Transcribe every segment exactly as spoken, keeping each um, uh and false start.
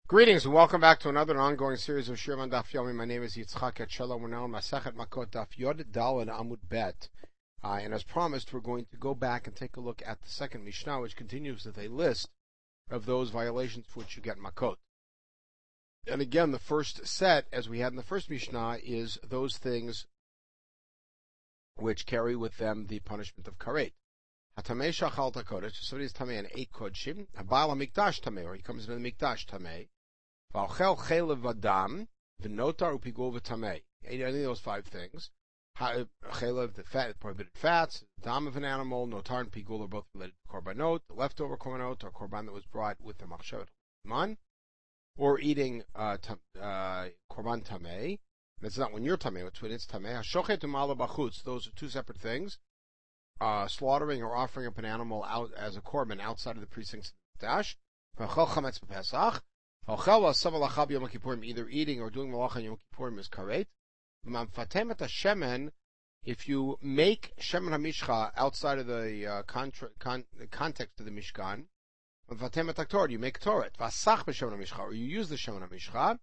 Greetings and welcome back to another ongoing series of Shir on Daf Yomi. My name is Yitzchak Etshelom. We're now on Masechet Makot Daf Yod Dal and Amud Bet. Uh, and as promised, we're going to go back and take a look at the second Mishnah, which continues with a list of those violations for which you get Makot. And again, the first set, as we had in the first Mishnah, is those things which carry with them the punishment of karet. Hatamei shachal takodesh, somebody is tamei and eight kodshim. Habal hamikdash tamei, or he comes into the mikdash tamei. V'alchel chelev vadam, v'notar upigul v'tamei. Any of those five things. Chelev, the fat, prohibited fats, dam of an animal, notar and pigul are both related to korbanot. The leftover korbanot, or korban that was brought with the machshavet man, or eating uh, tam, uh, korban tamei. That's not when you're tamei, it's when it's tamei. Hashochet umala bachutz. Those are two separate things. Uh, slaughtering or offering up an animal out as a korban outside of the precincts of the dash. V'achel chametz b'pesach. Either eating or doing malacha on Yom Kippurim is karet. If you make shemen hamishcha outside of the uh, contra- con- context of the mishkan, you make toret. Or you use the shemen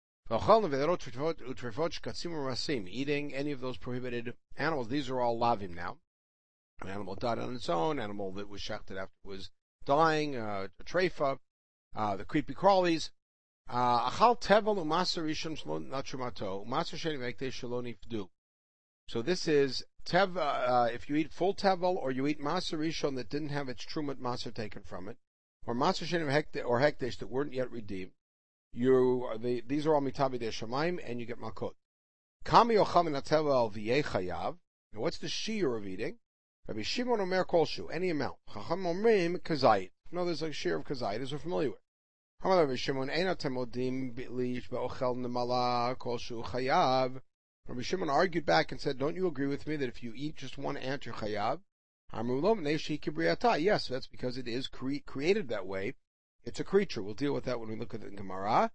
hamishcha. Eating any of those prohibited animals. These are all lavim now. An animal died on its own. Animal that was shechted after it was dying. Uh, a treifa. Uh, the creepy crawlies. Achal tevel u'maser rishon shalon natrumato u'maser sheni v'ekdei shalon ifdu. So this is tev. Uh, if you eat full tevel or you eat maser rishon that didn't have its trumat maser taken from it, or maser sheni or hekdesh that weren't yet redeemed, you the, these are all mitabi de shamayim and you get malkot. Kami ocham min tevel v'yei chayav. Now what's the shiur of eating? Rabbi Shimon omer kolshu, any amount. Chacham omrim kazayit. No, there's a shiur of kazayit as we're familiar with. Rabbi Shimon argued back and said, don't you agree with me that if you eat just one ant, you're chayav? Yes, that's because it is cre- created that way. It's a creature. We'll deal with that when we look at the Gemara.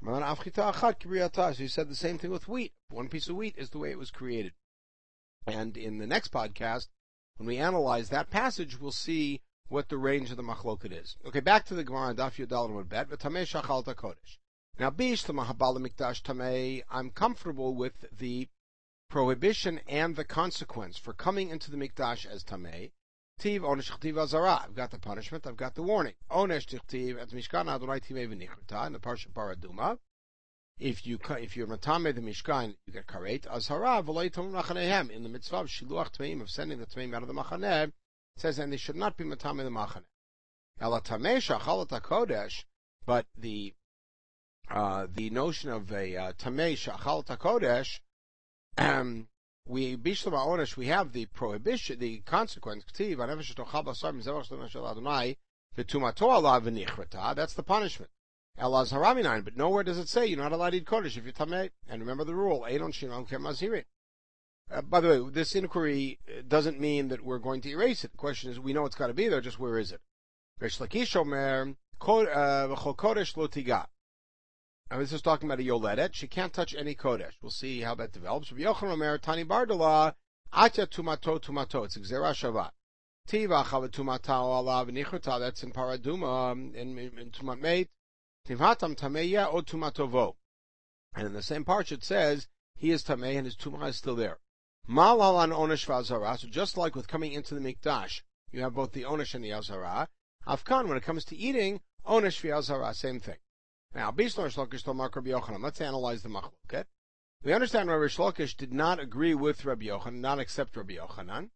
So he said the same thing with wheat. One piece of wheat is the way it was created. And in the next podcast, when we analyze that passage, we'll see what the range of the machloket is. Okay, back to the Gemara, Daf Yodal and Bet. V'tamei shachal takodesh. Now, bish l'mahabal mikdash tamei. I'm comfortable with the prohibition and the consequence for coming into the mikdash as tamei. Tiv onesh ch'tiv azara. I've got the punishment. I've got the warning. Onesh tichtiv et mishkan Adonai timei v'nichrita in the parsha paraduma. If you if you're matamei the mishkan, you get karet azara v'lo yitom machanehem in the mitzvah of shiluach tmeim of sending the tmeim out of the machaneh. Says, and they should not be matame the machane. Elatamei shachal takodesh, but the uh, the notion of a uh, tamei shachal takodesh, um, we bishlam onesh, we have the prohibition, the consequence. K'tiv anefesh tochal basar mizevach shel shel Adonai v'tumato alav v'nichrata. That's the punishment. Elaz haraminayin, but nowhere does it say you're not allowed to eat kodesh if you're tamei. And remember the rule: einon shinon kemazirin. Uh, by the way, this inquiry doesn't mean that we're going to erase it. The question is, we know it's got to be there, just where is it? Resh Lakish omer, v'chol kodesh lo tiga. Now this is talking about a yoledet. She can't touch any kodesh. We'll see how that develops. Rabbi Yochanan omer, tani bardala, atya tumato tumato. It's gzera shavat. Tiva chavet tumata alav v'nichrata. That's in paraduma, in, in tumat meit. Tivhatam tameya o tumatovo. And in the same part it says, he is tamei and his tumah is still there. Malal on onesh v'azara. So just like with coming into the mikdash, you have both the onesh and the azara. Afkan, when it comes to eating, onesh v'azara, same thing. Now, bishlor shlokish tomar Rabbi Yochanan. Let's analyze the machloket. We understand Rabbi Shlokish did not agree with Rabbi Yochanan, not accept Rabbi Yochanan.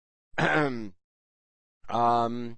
um,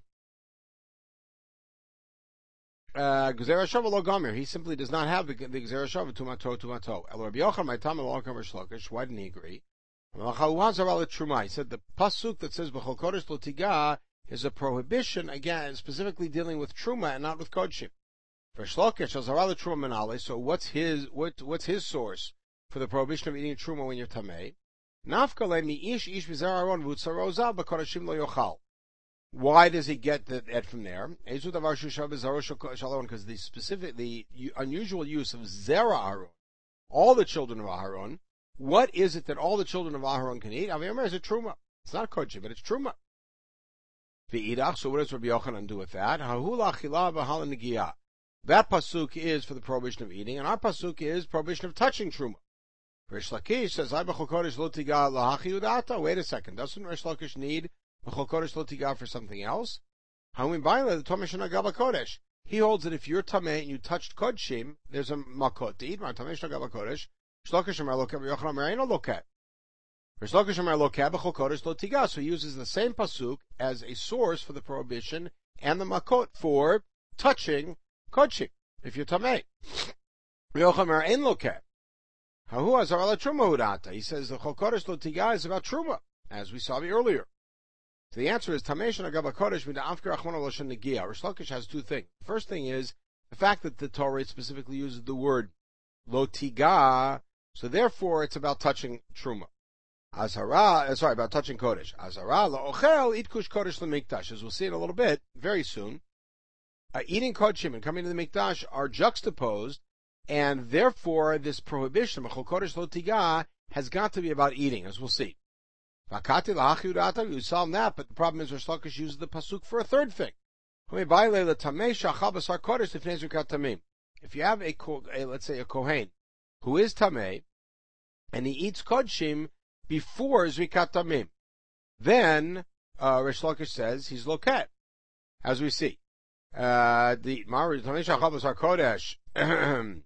uh, Gzera Shava lo gomer. He simply does not have the, the Gzera Shava tumato tumato. El Rabbi Yochanan, my tam el Rabbi Shlokish. Why didn't he agree? He said the pasuk that says b'chol kodesh lo tiga is a prohibition, again, specifically dealing with truma and not with kodshim. For Shlokish, azara truma menale. So what's his what what's his source for the prohibition of eating truma when you're tamei? Nafka le mi ish ish v'zararon v'utzaroza b'kodeshim lo yochal. Why does he get that from there? Because the specific, the unusual use of zera Aharon, all the children of Aharon. What is it that all the children of Aharon can eat? Aviyomer is a truma. It's not kodshim, but it's truma. V'idach. So what does Rabbi Yochanan do with that? That pasuk is for the prohibition of eating, and our pasuk is prohibition of touching truma. Rish Lakish says, "I b'chol kodesh lo tiga lahachi udata." Wait a second, doesn't Rish Lakish need b'chol kodesh lo tiga for something else? How we buy the Tomesh Nagaba Kodesh? He holds that if you're tamei and you touched kodshim, there's a makot to eat. My Tomesh Nagaba Kodesh. Shlokish Amar Loket, Yochanan Amar Eino Loket. Rish Lakish Amar Loket b'chol kodesh lo tiga. So he uses the same pasuk as a source for the prohibition and the makot for touching kodshim if you're tamei. Yochanan Amar Eino Loket. Hahu azar ala truma udata. He says the chol kodesh lo tiga is about truma, as we saw earlier. So the answer is Tamesh Nagaba Kodesh Mida Afkir Achmona Loshan Negia. Rish Lakish has two things. The first thing is the fact that the Torah specifically uses the word lo tiga, so therefore it's about touching truma. Azara, sorry, about touching Kodesh. Azara lo ochel itkush Kodesh lemikdash. As we'll see in a little bit, very soon, uh, eating kodshim and coming to the mikdash are juxtaposed, and therefore this prohibition, Mechol Kodesh lo tiga, has got to be about eating, as we'll see. Vakati lahachi udata, you solve that, but the problem is Rish Lakish uses the pasuk for a third thing. If you have a, a let's say a kohen who is tamei and he eats kodshim before zrikat tamim, then uh, Rish Lakish says he's loket, as we see. Uh, the Mari tamei shachal b'sar kodesh lifnei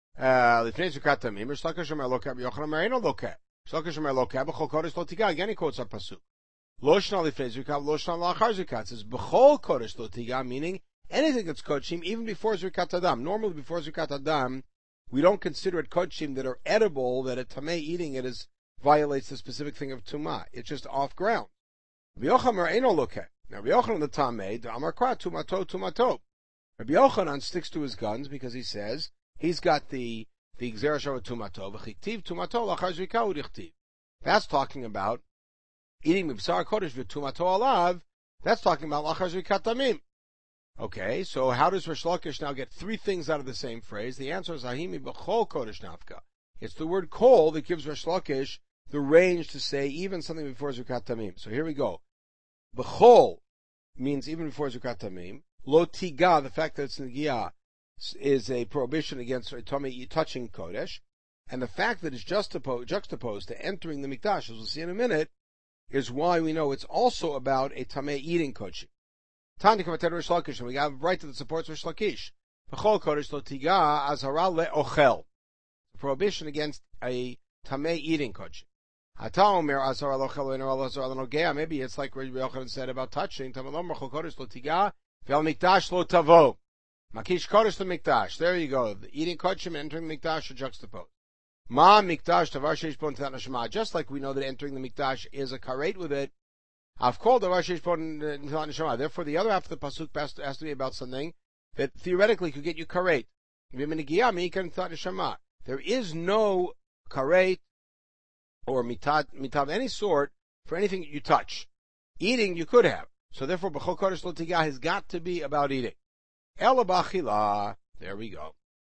zrikat tamim. Rish Lakish amar loket, Yochanan amar eino loket. Shlokish amar loket b'chol kodesh lo tiga. Again, he quotes our pasuk. Lo shna lifnei zrikat, lo shna la'achar zrikat. It says b'chol kodesh lo tiga, meaning anything that's kodshim, even before zrikat adam. Normally, before zrikat adam, we don't consider it kodshim that are edible, that a tamei eating it is violates the specific thing of tumah. It's just off ground. Rabbi Yochanan eino loket. Now, Rabbi Yochanan the tamei, the amar kra tumato tumato. Rabbi Yochanan sticks to his guns because he says he's got the the Gzera Shava tumato v'chiktiv tumato lachar zrika udichtiv. That's talking about eating mibsar kodesh v'tumato alav. That's talking about lachar zrikat tamim. Okay, so how does Rish Lakish now get three things out of the same phrase? The answer is ahimi b'chol kodesh nafka. It's the word kol that gives Rish Lakish the range to say even something before zrikat tamim. So here we go. B'chol means even before zrikat tamim. Lo tiga, the fact that it's negia, is a prohibition against touching kodesh, and the fact that it's juxtaposed, juxtaposed to entering the mikdash, as we'll see in a minute, is why we know it's also about a tamei eating kodesh. Tani kavater Rish Lakish, and we have right to the supports Rish Lakish. B'chol kodesh lo tiga azhara le'ochel, prohibition against a tamei eating kodesh. Hata omer azhara le'ochel v'ener azhara le'nogea. Maybe it's like Rabbi Yochanan said about touching. Tamalom b'chol kodesh lo tiga v'al mikdash lo tavo. Makish kodesh the mikdash. There you go. The eating kodshim and entering the mikdash are juxtaposed. Ma mikdash tavar sheish bon t'at neshama. Just like we know that entering the mikdash is a karet with it. I've called tavar sheish bon t'at neshama. Therefore, the other half of the pasuk has to, has to be about something that theoretically could get you karet. There is no karet or mitad mitad of any sort for anything that you touch. Eating you could have. So therefore, b'chol kodesh lo tiga has got to be about eating. Ela b'achila. There we go.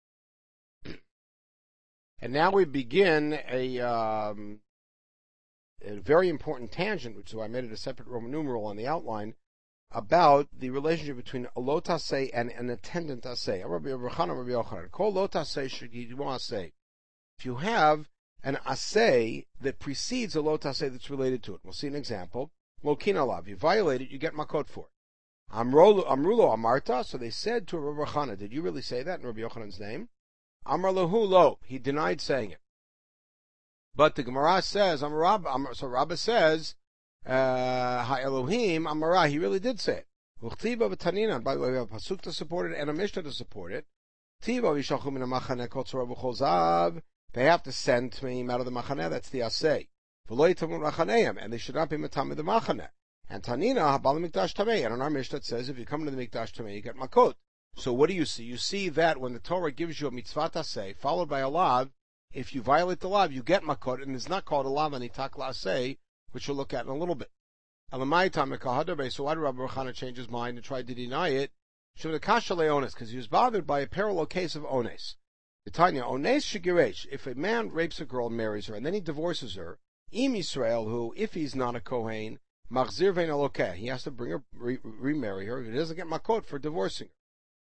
And now we begin a, um, a very important tangent, which is why I made it a separate Roman numeral on the outline, about the relationship between a lot aseh and an attendant aseh. Kol lot aseh shegidmo aseh. If you have an aseh that precedes a lot aseh that's related to it, we'll see an example. Lokin alav. You violate it, you get makot for it. Amrulo Amarta, so they said to Rabbi Chana, did you really say that in Rabbi Yochanan's name? Amar lahu lo, he denied saying it. But the Gemara says, Amar, Amar, so Rabbah says, uh, Ha Elohim, Amara, he really did say it. Uchtiva v'tanina, by the way, we have a pasuk to support it and a mishnah to support it. Tiva v'shalchu min ha'machane kol tzora v'chol zav, they have to send Tmeim out of the machaneh, that's the aseh. V'lo yitamun machaneim, and they should not be matam of the machaneh. And Tanina, Habal Mikdash Tamei. And on our Mishnah it says, if you come to the Mikdash Tamei, you get Makot. So what do you see? You see that when the Torah gives you a mitzvah taseh, followed by a lav, if you violate the lav, you get Makot, and it's not called a lav anitak la'aseh, which we'll look at in a little bit. Elamai Tamekah so why did Rabbi Chana change his mind and try to deny it? Shemekasha leones, because he was bothered by a parallel case of ones. The Tanya, ones shigiresh, if a man rapes a girl and marries her, and then he divorces her, im Yisrael, who, if he's not a Kohen, Machzir vein alokeh. He has to bring her, re- remarry her. He doesn't get makot for divorcing her.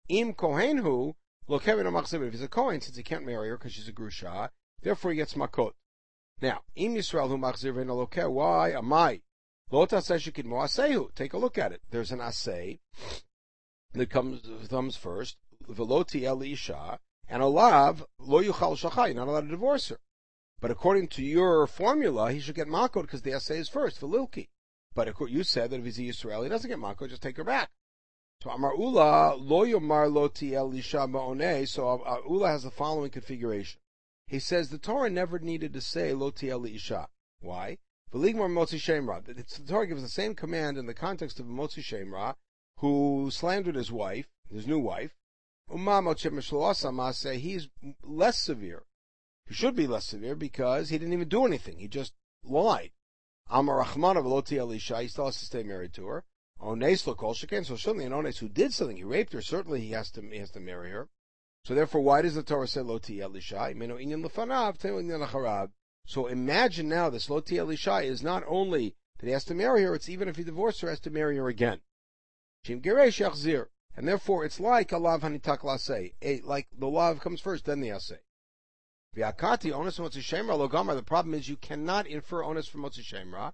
Im kohen hu lo kevin machzir. If he's a kohen, since he can't marry her because she's a grusha, therefore he gets makot. Now, im Yisrael hu machzir ve'en lo ke. Why? Amai. Lo taseh shekid mo asehu. Take a look at it. There's an aseh that comes comes first. Veloti el isha and a lav lo yuchal shachai. You're not allowed to divorce her. But according to your formula, he should get makot because the aseh is first, velilki. But you said that if he's a Yisrael, he doesn't get makot, just take her back. So Amar Ula, lo yomar loti el isha ma'oneh, so uh, Ula has the following configuration. He says the Torah never needed to say loti el isha. Why? V'ligmar motzi shemra. The Torah gives the same command in the context of motzi shemra, who slandered his wife, his new wife. Uma motzi mishloasa say he's less severe. He should be less severe because he didn't even do anything. He just lied. Amar Rachmana v'loti el isha, he still has to stay married to her. Ones lo kol sheken, so certainly an ones who did something, he raped her, certainly he has to he has to marry her. So therefore, why does the Torah say loti el isha? Imeno inyan lefanav, teo inyan lacharav. So imagine now this loti el isha is not only that he has to marry her, it's even if he divorced her, he has to marry her again. Shim geresh yachzir, and therefore it's like a lav hanitak laseh, like the lav comes first, then the aseh. V'akati onus motzi shemra lo gamar. The problem is you cannot infer onus from motzi shemra.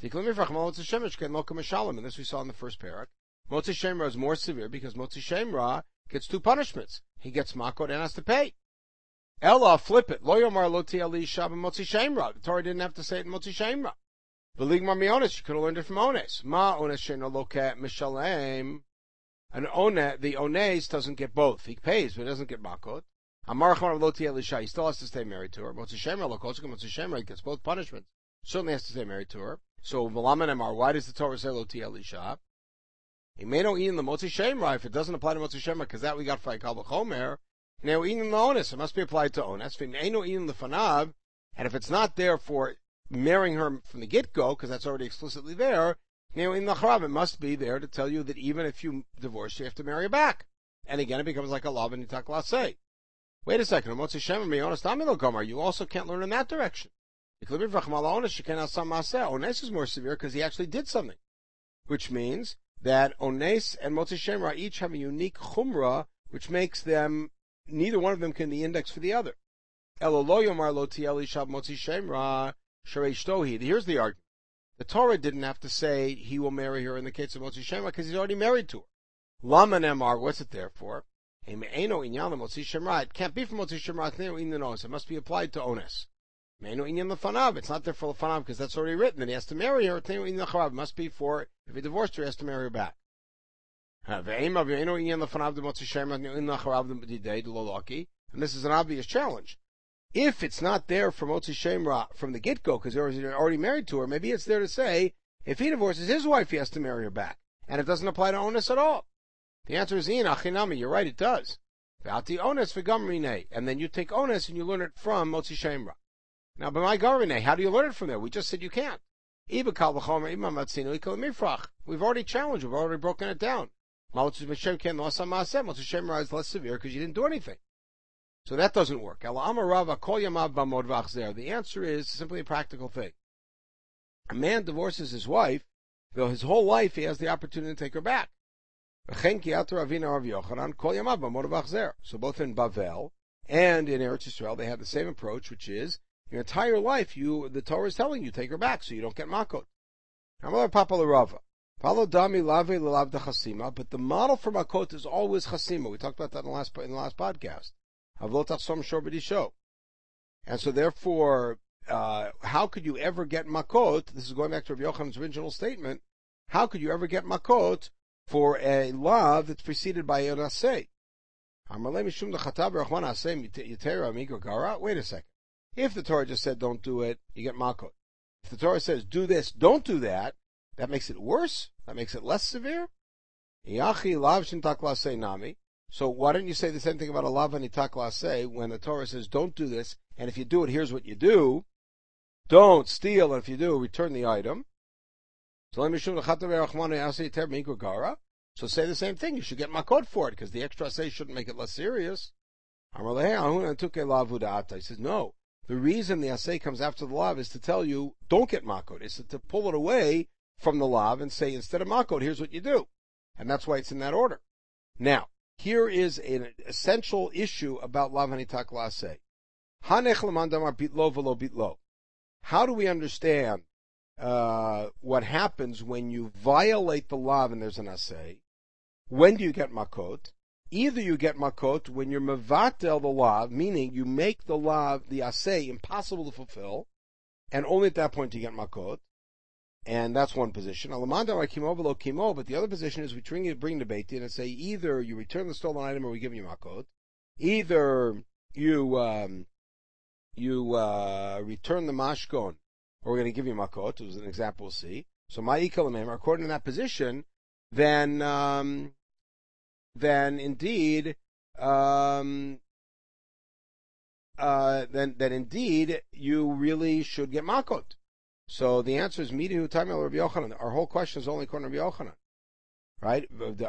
And this we saw in the first parak. Motzi shemra is more severe because motzi shemra gets two punishments. He gets makot and has to pay. Ella, flip it. Lo yomar loti eli shab motzi shemra. The Torah didn't have to say it in motzi shemra. V'ligmar mi ones. You could have learned it from ones. Ma ones sheno loket mishalem. An ones, the ones doesn't get both. He pays, but he doesn't get makot. Amar Rachmana v'loti el isha, he still has to stay married to her. Motzi shemra lo kol sheken motzi shemra, he gets both punishments. Certainly has to stay married to her. So v'laman emar, why does the Torah say loti el isha? He may not eat in the motzi shemra if it doesn't apply to motzi shemra, because that we got for Ikal b'chomer. Now eat in the onus, it must be applied to onus. V'meino eat in the fanav, and if it's not there for marrying her from the get-go, because that's already explicitly there, now in the charav, it must be there to tell you that even if you divorce, you have to marry her back. And again, it becomes like a lav and nitak laseh. Wait a second, you also can't learn in that direction. Ones is more severe because he actually did something. Which means that Ones and Motzi Shemra each have a unique chumrah, which makes them, neither one of them can be indexed for the other. Here's the argument. The Torah didn't have to say he will marry her in the case of Motzi Shemra because he's already married to her. Lama Nemar, what's it there for? It can't be from Motzi Shemra, it must be applied to Ones. It's not there for Lefanav because that's already written, and he has to marry her. It must be for, if he divorced her, he has to marry her back. And this is an obvious challenge. If it's not there for Motzi Shemra from the get-go because he's already married to her, maybe it's there to say, if he divorces his wife, he has to marry her back. And it doesn't apply to Ones at all. The answer is, Ian, Achinami, you're right, it does. And then you take Ones and you learn it from Motzi Shemra. Now, by my garvine, how do you learn it from there? We just said you can't. We've already challenged, we've already broken it down. Motzi Shemra is less severe because you didn't do anything. So that doesn't work. The answer is simply a practical thing. A man divorces his wife, though his whole life he has the opportunity to take her back. So both in Bavel and in Eretz Yisrael, they have the same approach, which is, your entire life, you the Torah is telling you, take her back, so you don't get makot. But the model for makot is always chasima. We talked about that in the last in the last podcast. And so therefore, uh, how could you ever get makot? This is going back to Rav Yochanan's original statement. How could you ever get makot for a lav that's preceded by an aseh? Wait a second. If the Torah just said don't do it, you get makot. If the Torah says do this, don't do that, that makes it worse? That makes it less severe? So why don't you say the same thing about a lav hanitak laseh when the Torah says don't do this, and if you do it, here's what you do. Don't steal, and if you do, return the item. So say the same thing. You should get makot for it, because the extra say shouldn't make it less serious. He says, no. The reason the asay comes after the lav is to tell you, don't get makot. It's to pull it away from the lav and say, instead of makot, here's what you do. And that's why it's in that order. Now, here is an essential issue about lav hanitak la'aseh. Hanech leman damar bitlo v'lo bitlo. How do we understand uh, what happens when you violate the lav and there's an aseh? When do you get makot? Either you get makot when you're mevatel the lav, meaning you make the lav, the aseh, impossible to fulfill, and only at that point do you get makot. And that's one position. But the other position is we bring it, bring the Beit Din and say either you return the stolen item or we give you makot. Either you um, you uh, return the mashkon or we're going to give you makot. It was an example we'll see. So ma'ikal according to that position, then um, then indeed um, uh, then then indeed you really should get makot. So the answer is Midihu Tamil Rabbi Yochanan. Our whole question is only according to Rabbi Yochanan, right?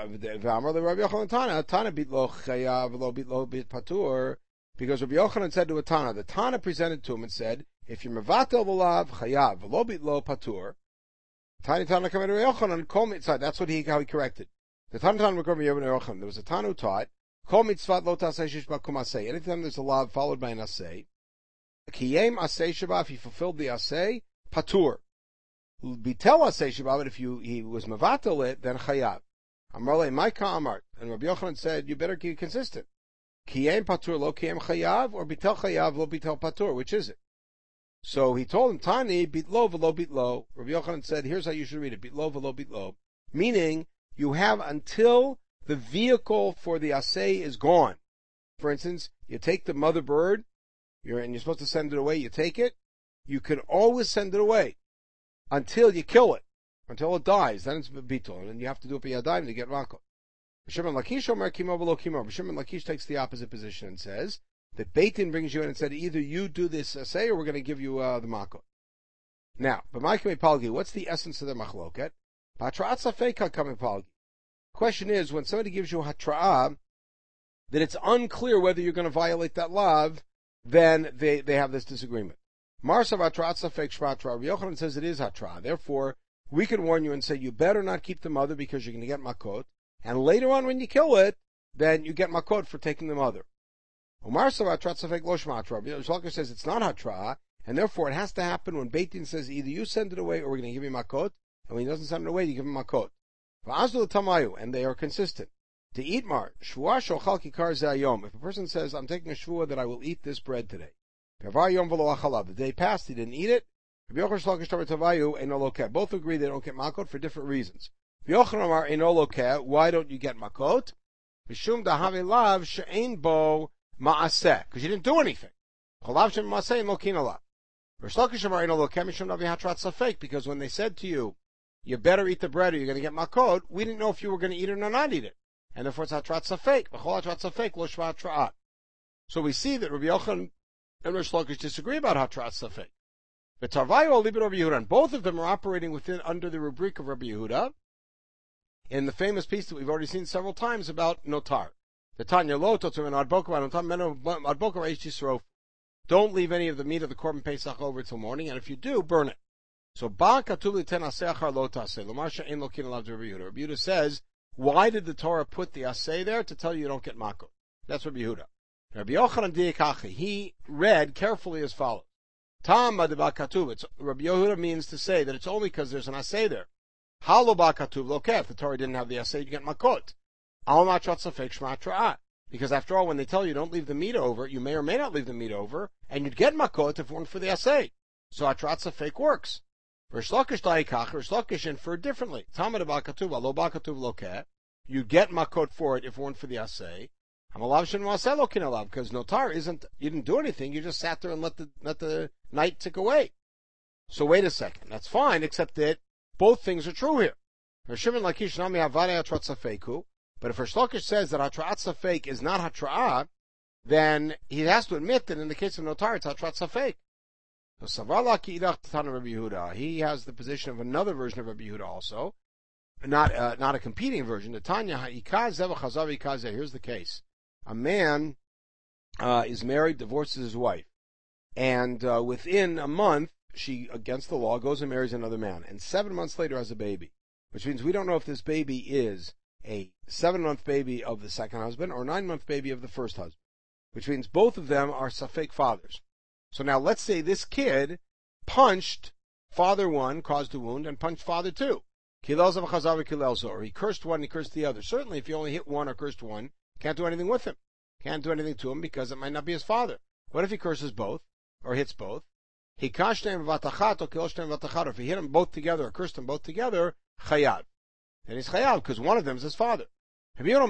Because Rabbi Yochanan said to a Tana, the Tana presented to him and said, if you're mevatel v'lav chayav v'lo bitlo patur, Tani Tana came to Rabbi Yochanan, kol mitzvah. That's what he how he corrected. The Tana Tana Rabbi Yochanan. There was a Tana who taught kol mitzvat lo tasei shish bakum asei. Anytime there's a lav followed by an asei, kiyem asei sheba. If he fulfilled the asei, patur. Bitel asei sheba. But if you he was mevatel it, then chayav. Amar le Maika Amar. And Rabbi Yochanan said, you better keep consistent. Kiyem patur lo kiyem chayav, or bitel chayav lo bitel patur. Which is it? So he told him, Tani, bitlo v'lo bitlo. Rabbi Yochanan said, here's how you should read it, bitlo v'lo bitlo. Meaning, you have until the vehicle for the asay is gone. For instance, you take the mother bird, you're, and you're supposed to send it away, you take it, you can always send it away until you kill it, until it dies, then it's bitol, and you have to do it b'yadayim to get makot. Shimon Lakish Omer kimo v'lo kimo. Shimon Lakish takes the opposite position and says, that Beit Din brings you in and said, either you do this assay or we're going to give you uh, the makot. Now, b'ma'ikam palgi, what's the essence of the machloket? Hatra'at safek hakam palgi. Question is, when somebody gives you hatra'ah, that it's unclear whether you're going to violate that lav, then they, they have this disagreement. Marsav hatra'at safek shmatra. Rabbi Yochanan says it is hatra'ah. Therefore, we can warn you and say, you better not keep the mother because you're going to get makot, and later on when you kill it, then you get makot for taking the mother. Umar Savatrat Safek Lo Shmatra. Shalker says it's not hatra, and therefore it has to happen when Beit Din says either you send it away or we're going to give you makot, and when he doesn't send it away, you give him makot. V'azdu Tamayu, and they are consistent. To eat mar shvua shochal kikar zayom. If a person says I'm taking a shvua that I will eat this bread today, the day passed, he didn't eat it. Both agree they don't get makot for different reasons. Why don't you get makot? Mishum dahave lav she'ein bo ma'aseh, because you didn't do anything. Because when they said to you, you better eat the bread or you're going to get makot, we didn't know if you were going to eat it or not eat it. And therefore it's hatrat safek. So we see that Rabbi Yochanan and Rish Lakish disagree about hatrat safek. But Tarvayu Alibit Rabbi Yehuda, and both of them are operating within under the rubric of Rabbi Yehuda in the famous piece that we've already seen several times about notar. The Tanya Lo Totum and Adboka Reish. Don't leave any of the meat of the Korban Pesach over till morning, and if you do, burn it. So Ba Katuv Liten Aseh Achar Lo Taseh Lomar She'en Lo Kin Alav Rabbi Yehuda. Rabbi Yehuda says, why did the Torah put the aseh there? To tell you you don't get makot. That's Rabbi Yehuda. Rabbi Yochanan Diakachi, he read carefully as follows. Tam Badeba Katuv. It's Rabbi Yehuda means to say that it's only because there's an aseh there. Halo Ba Katuv Lo Keh. If the Torah didn't have the aseh, you get makot. Al Matrat Safek Shma Tra'at. Because after all, when they tell you don't leave the meat over, you may or may not leave the meat over, and you'd get makot if it weren't for the aseh. So Atrat Safek works. Rish Lakish Daikach, Rish Lakish inferred differently. Tam Badeba Katuv, Lo Ba Katuv Lo Keh. You get makot for it if it weren't for the aseh. Hamalav Shen Maseh Lo Kin Alav, because notar isn't, you didn't do anything, you just sat there and let the, let the night tick away. So wait a second, that's fine, except that both things are true here. Shimon Lakish Nami Havadei Atrat Safeku. But if Rish Lakish says that Hatrat Safek is not Hatra'ah, then he has to admit that in the case of notar, it's Hatrat Safek. So Savala Ki'idach Tana Rabbi Yehuda. He has the position of another version of Rabbi Yehuda also, not uh, not a competing version. The Tanya Ha'ikaz Zeva Chazav Ikaz. Here's the case: a man uh, is married, divorces his wife, and uh, within a month, she, against the law, goes and marries another man, and seven months later has a baby, which means we don't know if this baby is a seven-month baby of the second husband or a nine-month baby of the first husband, which means both of them are Safek fathers. So now let's say this kid punched father one, caused a wound, and punched father two. Or he cursed one, he cursed the other. Certainly if you only hit one or cursed one, can't do anything with him. Can't do anything to him because it might not be his father. What if he curses both, or hits both? He kashtem vatachat or kilshtem vatachat. If he hit them both together or cursed them both together, chayav. Then he's chayav because one of them is his father. If he hit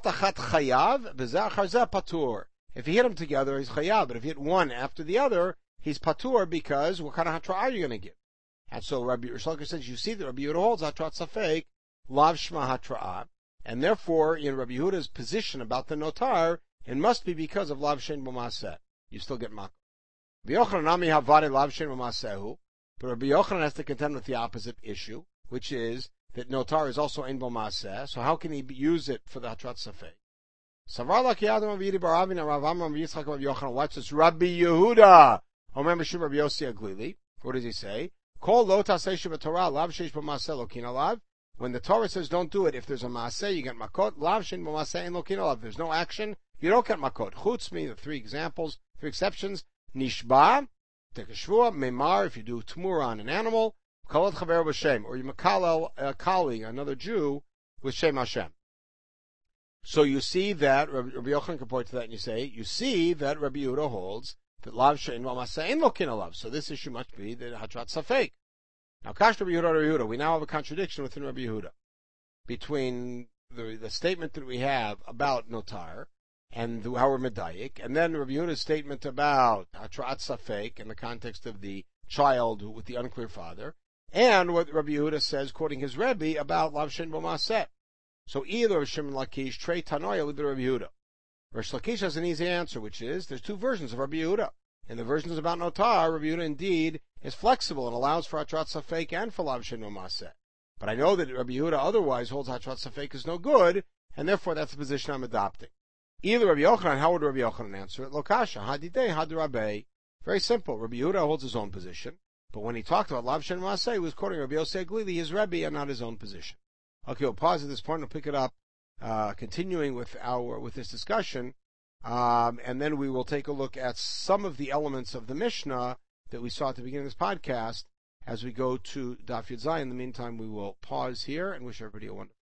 them together, he's chayav. But if he hit one after the other, he's patur because what kind of hatra are you going to give? And so Rabbi Rishalka says, you see that Rabbi Yehuda holds hatrat safek, lav shma hatra'ah. And therefore, in Rabbi Yehuda's position about the notar, it must be because of lav shein b'maseh. You still get makah. Rabbi Yochanan nami havare lav shein b'masehu. But Rabbi Yochanan has to contend with the opposite issue, which is that notar is also ein b'maseh. So how can he use it for the hatrat safek? Savar la kiyadam Rabbi Yidi bar Avin Rav Amram Rabbi Yitzchak Rabbi Yochanan. Watch this. Rabbi Yehuda. Remember Shub Rabbi Yossi Aglili. What does he say? Kol lo tasei sheba Torah lav sheish b'maseh lokin alav. When the Torah says don't do it, if there's a maaseh, you get makot. Lav shein b'maseh in lokin alav. If there's no action, you don't get makot. Chutz me, the three examples, three exceptions. Nishba, take a shvua. Memar, if you do tmura on an animal. Kolot chaver b'shem, or you makalel a colleague, another Jew, with Shem Hashem. So you see that, Rabbi Yochanan can point to that and you say, you see that Rabbi Yehuda holds that lav shein b'maseh in lokin alav. So this issue must be the hatrat safek. Now, Kash Rabbi Yehuda, Rabbi Yehuda, we now have a contradiction within Rabbi Yehuda between the, the statement that we have about notar and the, how we're medayik, and then Rabbi Yehuda's statement about hatrat safek in the context of the child with the unclear father, and what Rabbi Yehuda says, quoting his Rebbe, about lav shein b'maseh. So either Rav Shimon Lakish, Trey Tanoia, with Rabbi Yehuda. Rish Lakish has an easy answer, which is there's two versions of Rabbi Yehuda. In the versions about notar, Rabbi Yehuda indeed is flexible and allows for hatrat safek and for lav shein b'maseh. But I know that Rabbi Yehuda otherwise holds hatrat safek is no good, and therefore that's the position I'm adopting. Either Rabbi Yochanan, how would Rabbi Yochanan answer it? Lokasha, hadidei hadrabei. Very simple. Rabbi Yehuda holds his own position, but when he talked about lav shein b'maseh, he was quoting Rabbi Yosei Glili, his Rebbe, and not his own position. Okay, we'll pause at this point. We'll pick it up, uh, continuing with our with this discussion, um, and then we will take a look at some of the elements of the Mishnah that we saw at the beginning of this podcast as we go to Daf Yud Zayin. In the meantime, we will pause here and wish everybody a wonderful